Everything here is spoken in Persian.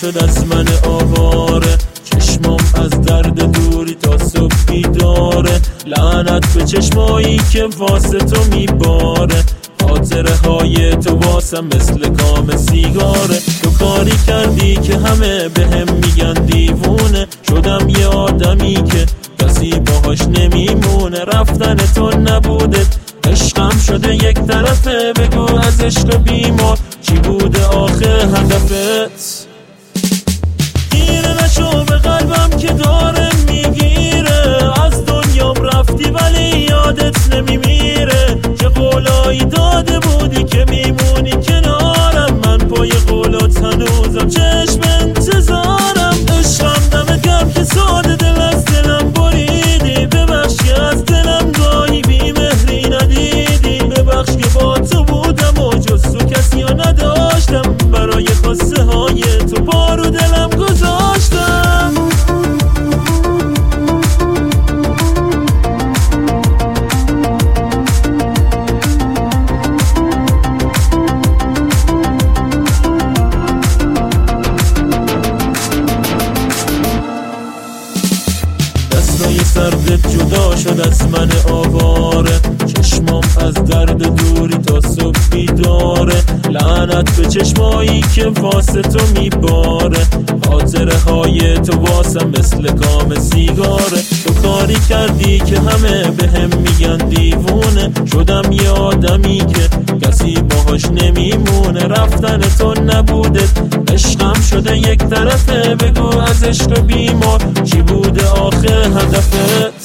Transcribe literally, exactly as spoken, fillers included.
شد از من آواره، چشمام از درد دوری تا صبح بیداره. لعنت به چشمایی که واسه تو میباره، خاطره های تو واسم مثل کام سیگاره. تو کاری کردی که همه به هم میگن دیوونه، شدم یه آدمی که کسی باهاش نمیمونه. رفتن تو نبوده عشقم شده یک طرفه، بگو از عشق بیمار چی بوده آخه هدفت؟ گیره نشو به قلبم که داره میگیره، از دنیام رفتی ولی یادت نمیمیره. چه قولایی داده بودی که میمونی کنارم، من پای قولات هنوزم چشم انتظارم. عشقم دمت گرم که ساده دل از دلم بریدی، ببخشی از دلم گاهی بی مهری ندیدی. ببخش که با تو بودم و جز تو کسی ها نداشتم، برای خواسته های تو پارو دلم گذاشتم. دستای سردت جدا شد از من آواره، چشمام از درد دوری تا صبح بیداره. لعنت به چشمایی که واسه تو میباره، خاطره های تو واسم مثل کام سیگاره. تو کاری کردی که همه به هم میگن دیوونه، شدم یه آدمی که کسی باهاش نمیمونه. رفتن تو نبوده عشقم شده یک طرفه، بگو از عشق بیمار چی بوده آخه هدفت؟